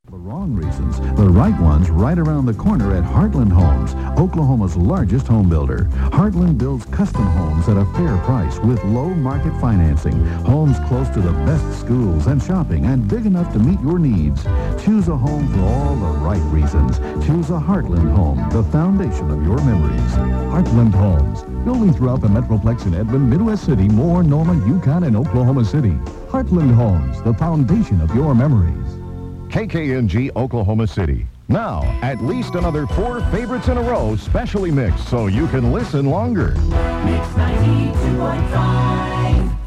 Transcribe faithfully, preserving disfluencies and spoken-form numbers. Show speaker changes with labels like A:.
A: The wrong reasons, the right ones right around the corner at Heartland Homes, Oklahoma's largest home builder. Heartland builds custom homes at a fair price with low market financing. Homes close to the best schools and shopping and big enough to meet your needs. Choose a home for all the right reasons. Choose a Heartland home, the foundation of your memories.
B: Heartland Homes, building throughout the Metroplex in Edmond, Midwest City, Moore, Norma, Yukon, and Oklahoma City. Heartland Homes, the foundation of your memories.
C: K K N G Oklahoma City. Now, at least another four favorites in a row, specially mixed so you can listen longer.
D: Mix ninety-two point five.